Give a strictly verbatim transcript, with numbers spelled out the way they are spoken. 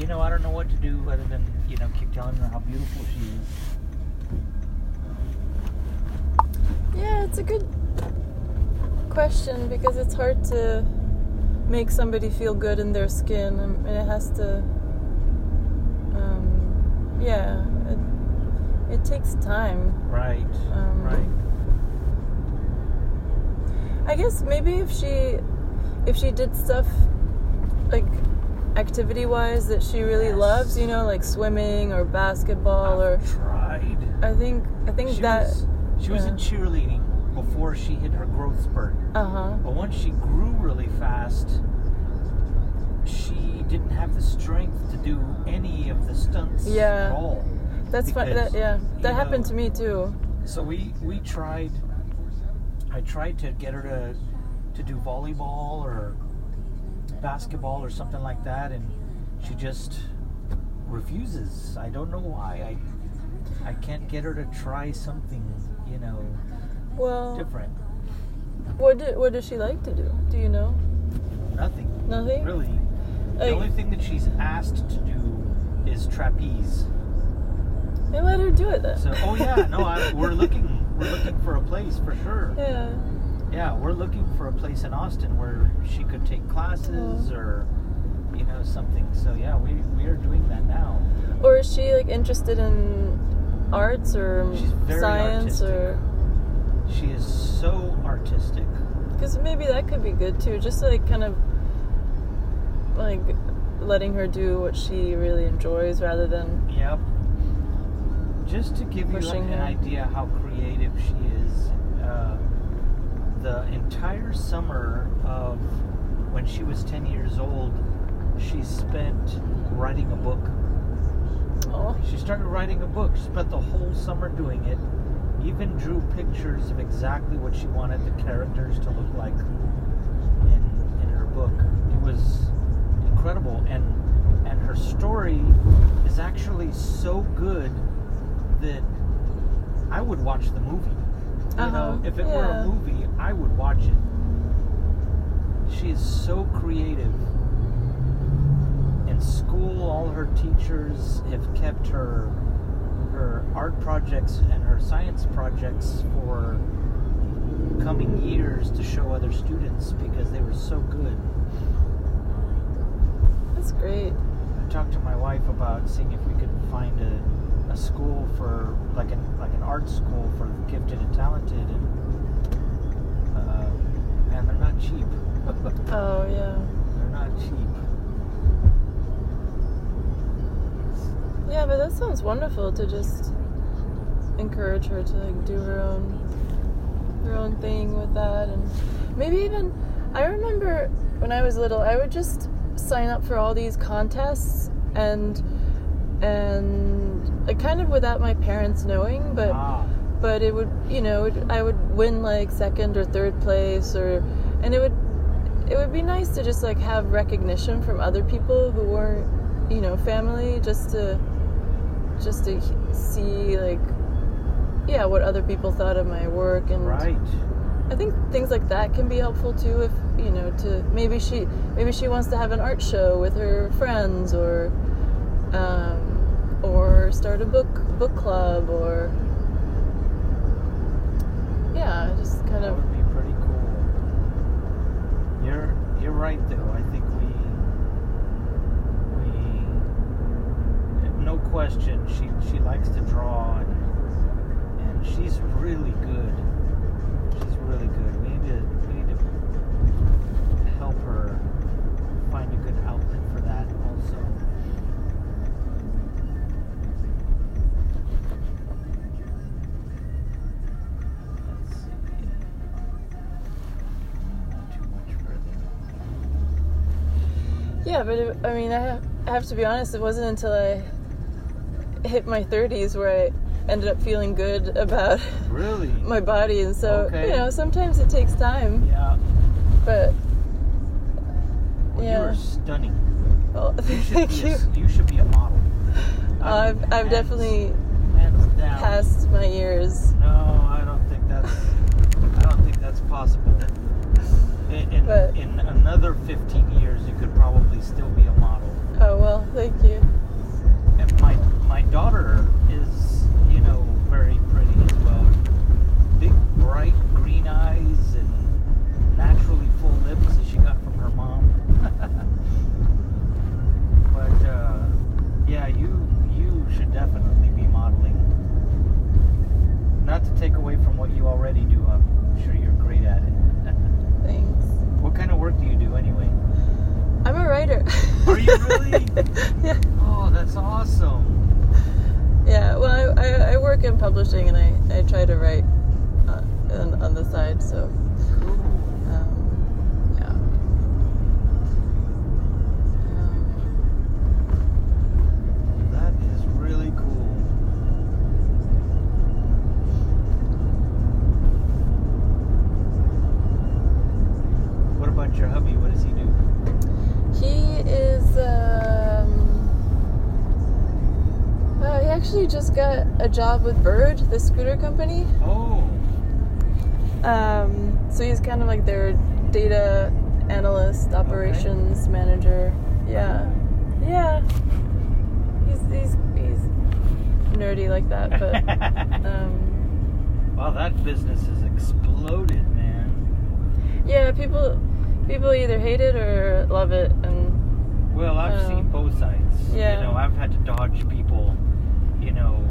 you know, I don't know what to do other than, you know, keep telling her how beautiful she is. Yeah, it's a good question because it's hard to make somebody feel good in their skin, and it has to, um, yeah, it, it takes time. Right, um, right. I guess maybe if she, if she did stuff like activity-wise that she really Yes. loves, you know, like swimming or basketball, I've or tried. I think I think She that was, she was yeah. in cheerleading before she hit her growth spurt. uh huh. But once she grew really fast, she didn't have the strength to do any of the stunts Yeah. at all. That's fun. Because, That, yeah, that you happened know, to me too. So we, we tried, I tried to get her to, to do volleyball or basketball or something like that, and she just refuses. I don't know why. I, I can't get her to try something, you know, Well, different. what do, what does she like to do? Do you know? Nothing. Nothing? Really. The Like, only thing that she's asked to do is trapeze. they let her do it then. So, oh yeah, no, I, we're looking, we're looking for a place for sure. Yeah. Yeah, we're looking for a place in Austin where she could take classes Oh. or, you know, something. So yeah, we we are doing that now. Or is she like interested in arts or She's very science artistic. or? She is so artistic. Because maybe that could be good too. Just like kind of like letting her do what she really enjoys rather than. Yep. Just to give you like, Pushing an her. idea how creative she is, uh, the entire summer of when she was ten years old, she spent writing a book. Oh. She started writing a book. She spent the whole summer doing it. Even drew pictures of exactly what she wanted the characters to look like in in her book. It was incredible, and and her story is actually so good that I would watch the movie. You Uh-huh. know, if it were Yeah. a movie, I would watch it. She is so creative. In school, all her teachers have kept her her art projects and her science projects for coming years to show other students because they were so good. That's great. I talked to my wife about seeing if we could find a, a school for like an like an art school for the gifted and talented, and uh, man, they're not cheap. Oh yeah. They're not cheap. Yeah, but that sounds wonderful to just encourage her to like do her own her own thing with that. And maybe even I remember when I was little I would just sign up for all these contests and and like, kind of without my parents knowing, but Ah, but it would, you know, it, I would win like second or third place, or and it would it would be nice to just like have recognition from other people who weren't, you know, family, just to just to see like yeah what other people thought of my work. And right. I think things like that can be helpful too, if you know, to maybe she maybe she wants to have an art show with her friends, or um, or start a book book club, or yeah, just kind That of would be pretty cool. You're you're right though. I think we we no question she she likes to draw, and and she's really good. She's really good. We need to we need to help her find a good outlet for that also. Let's see. Not too much further. yeah. But it, I mean, I have, I have to be honest. It wasn't until I hit my thirties where I ended up feeling good about Really? my body, and so Okay. you know, sometimes it takes time, Yeah. but Well, yeah. you are stunning. well, You should thank be you. A, you should be a model. I Uh, mean, I've I've hands- definitely hands down. passed my years. No, I don't think that's. I don't think that's possible. In, in, But- in another fifteen years, you could probably still be a model. Oh well, Thank you. And my my daughter is, you know, very pretty as well. Big, bright green eyes and naturally full lips that she got from her mom. But uh, yeah, you you should definitely be modeling. Not to take away from what you already do. I'm sure you're great at it. Thanks. What kind of work do you do anyway? I'm a writer. Are you really? Yeah. Oh, that's awesome. Yeah, well, I, I, I work in publishing and I, I try to write uh, on, on the side, so, Cool. um, yeah. Um, That is really cool. What about your hubby? What does he do? he is, um, uh, he actually just got a job with Bird, the scooter company. Oh, Um, so he's kind of like their data analyst, operations manager. Yeah, yeah. He's he's he's nerdy like that, but um, wow, that business has exploded, man. yeah. People people either hate it or love it, and Well, I've Oh. seen both sides. Yeah. You know, I've had to dodge people, you know,